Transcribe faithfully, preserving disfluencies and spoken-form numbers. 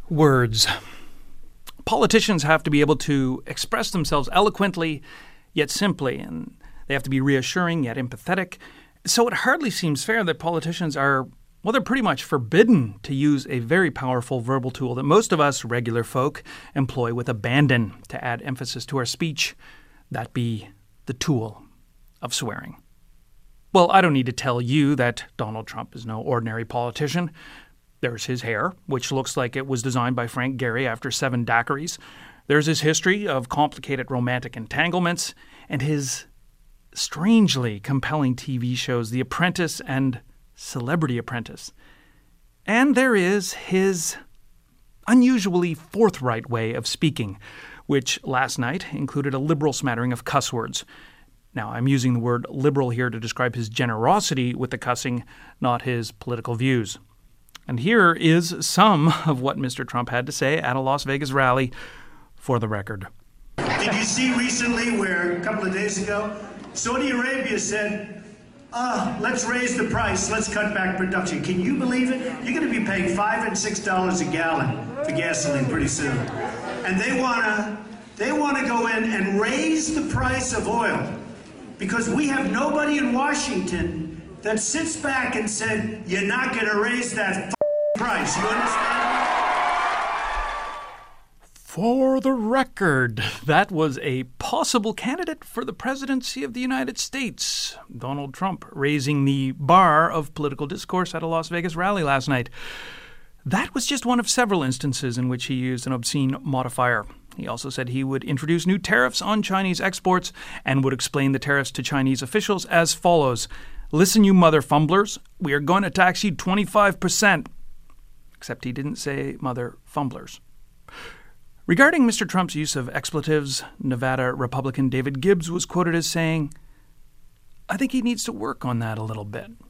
Words. Politicians have to be able to express themselves eloquently, yet simply, and they have to be reassuring, yet empathetic. So it hardly seems fair that politicians are, well, they're pretty much forbidden to use a very powerful verbal tool that most of us regular folk employ with abandon to add emphasis to our speech. That be the tool of swearing. Well, I don't need to tell you that Donald Trump is no ordinary politician. There's his hair, which looks like it was designed by Frank Gehry after seven daiquiris. There's his history of complicated romantic entanglements and his strangely compelling T V shows The Apprentice and Celebrity Apprentice. And there is his unusually forthright way of speaking, which last night included a liberal smattering of cuss words. Now, I'm using the word liberal here to describe his generosity with the cussing, not his political views. And here is some of what Mister Trump had to say at a Las Vegas rally, for the record. Did you see recently where a couple of days ago, Saudi Arabia said, uh, let's raise the price, let's cut back production. Can you believe it? You're going to be paying five and six dollars a gallon for gasoline pretty soon. And they want to they want to go in and raise the price of oil because we have nobody in Washington that sits back and said, you're not going to raise that price. You understand? For the record, that was a possible candidate for the presidency of the United States, Donald Trump, raising the bar of political discourse at a Las Vegas rally last night. That was just one of several instances in which he used an obscene modifier. He also said he would introduce new tariffs on Chinese exports and would explain the tariffs to Chinese officials as follows. Listen, you mother fumblers, we are going to tax you twenty-five percent. Except he didn't say mother fumblers. Regarding Mister Trump's use of expletives, Nevada Republican David Gibbs was quoted as saying, I think he needs to work on that a little bit.